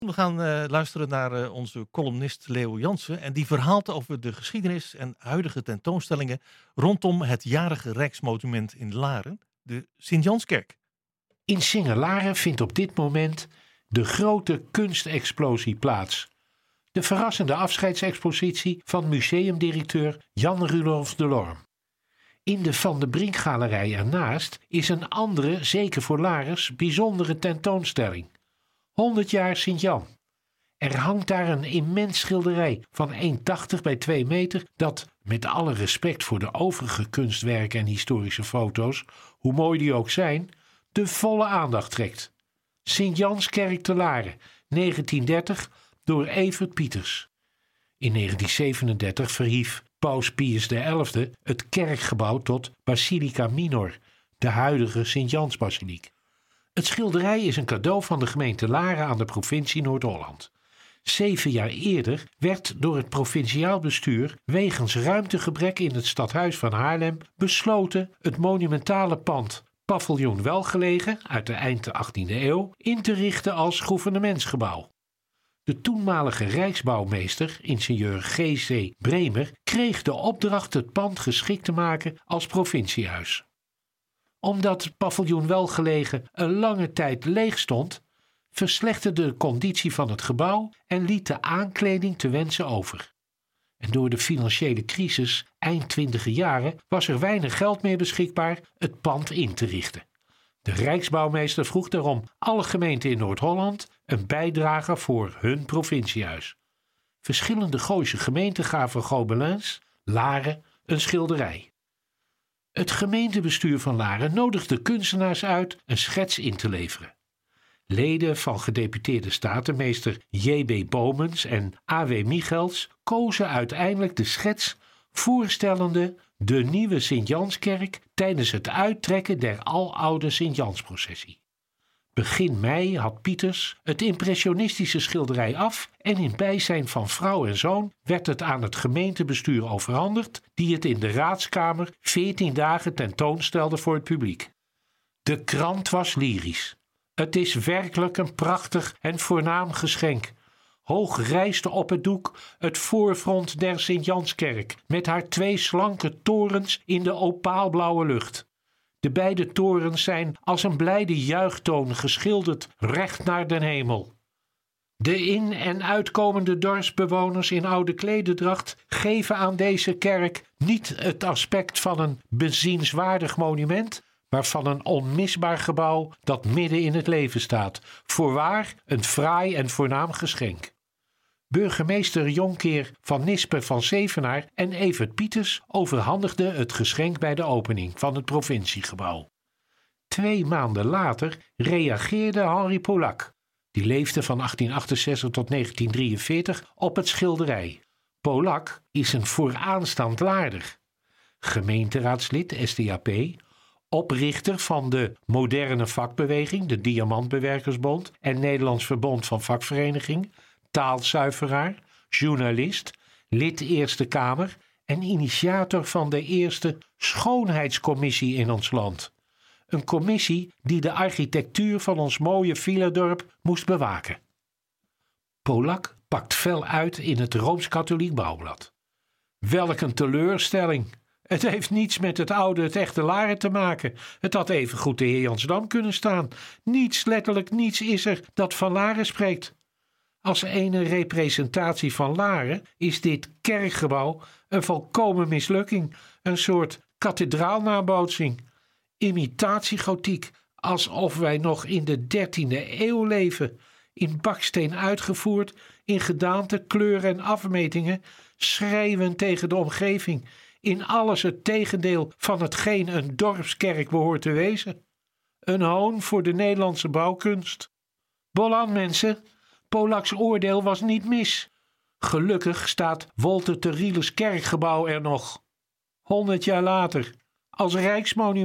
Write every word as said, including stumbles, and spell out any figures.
We gaan uh, luisteren naar uh, onze columnist Leo Jansen. En die verhaalt over de geschiedenis en huidige tentoonstellingen rondom het jarige Rijksmonument in Laren, de Sint-Janskerk. In Singelaren vindt op dit moment de grote kunstexplosie plaats. De verrassende afscheidsexpositie van museumdirecteur Jan Rudolf Delorme. In de Van de Brink-galerij ernaast is een andere, zeker voor Larens, bijzondere tentoonstelling. honderd jaar Sint-Jan. Er hangt daar een immens schilderij van één komma tachtig bij twee meter dat, met alle respect voor de overige kunstwerken en historische foto's, hoe mooi die ook zijn, de volle aandacht trekt. Sint-Janskerk te Laren, negentien dertig, door Evert Pieters. In negentien zevenendertig verhief Paus Pius de elfde het kerkgebouw tot Basilica Minor, de huidige Sint-Jansbasiliek. Het schilderij is een cadeau van de gemeente Laren aan de provincie Noord-Holland. Zeven jaar eerder werd door het provinciaal bestuur wegens ruimtegebrek in het stadhuis van Haarlem besloten het monumentale pand Paviljoen Welgelegen uit de eind de achttiende eeuw in te richten als gouvernementsgebouw. De toenmalige rijksbouwmeester, ingenieur G C Bremer, kreeg de opdracht het pand geschikt te maken als provinciehuis. Omdat het paviljoen Welgelegen een lange tijd leeg stond, verslechterde de conditie van het gebouw en liet de aankleding te wensen over. En door de financiële crisis eind twintiger jaren was er weinig geld meer beschikbaar het pand in te richten. De rijksbouwmeester vroeg daarom alle gemeenten in Noord-Holland een bijdrage voor hun provinciehuis. Verschillende Gooise gemeenten gaven Gobelins, Laren, een schilderij. Het gemeentebestuur van Laren nodigde kunstenaars uit een schets in te leveren. Leden van gedeputeerde statenmeester J B Bomens en A W Michels kozen uiteindelijk de schets voorstellende de nieuwe Sint-Janskerk tijdens het uittrekken der aloude Sint-Jansprocessie. Begin mei had Pieters het impressionistische schilderij af en in bijzijn van vrouw en zoon werd het aan het gemeentebestuur overhandigd, die het in de raadskamer veertien dagen tentoonstelde voor het publiek. De krant was lyrisch. Het is werkelijk een prachtig en voornaam geschenk. Hoog rijste op het doek het voorfront der Sint-Janskerk met haar twee slanke torens in de opaalblauwe lucht. De beide torens zijn als een blijde juichtoon geschilderd recht naar den hemel. De in- en uitkomende dorpsbewoners in oude klededracht geven aan deze kerk niet het aspect van een bezienswaardig monument, maar van een onmisbaar gebouw dat midden in het leven staat. Voorwaar een fraai en voornaam geschenk. Burgemeester Jonkheer van Nispen van Zevenaar en Evert Pieters overhandigden het geschenk bij de opening van het provinciegebouw. Twee maanden later reageerde Henri Polak, die leefde van achttien achtenzestig tot negentien drieënveertig, op het schilderij. Polak is een vooraanstaand Laarder, gemeenteraadslid S D A P, oprichter van de moderne vakbeweging, de Diamantbewerkersbond en Nederlands Verbond van Vakvereniging, taalzuiveraar, journalist, lid Eerste Kamer en initiator van de eerste schoonheidscommissie in ons land. Een commissie die de architectuur van ons mooie villadorp moest bewaken. Polak pakt fel uit in het Rooms-Katholiek Bouwblad. Welk een teleurstelling! Het heeft niets met het oude, het echte Laren te maken. Het had evengoed de heer Jansdam kunnen staan. Niets, letterlijk niets is er dat van Laren spreekt. Als ene representatie van Laren is dit kerkgebouw een volkomen mislukking. Een soort kathedraalnabootsing. Imitatiegotiek, alsof wij nog in de dertiende eeuw leven. In baksteen uitgevoerd, in gedaante, kleur en afmetingen, schreeuwend tegen de omgeving. In alles het tegendeel van hetgeen een dorpskerk behoort te wezen. Een hoon voor de Nederlandse bouwkunst. Bolan, mensen, Polaks oordeel was niet mis. Gelukkig staat Wolter te Rieles kerkgebouw er nog. Honderd jaar later, als rijksmonument.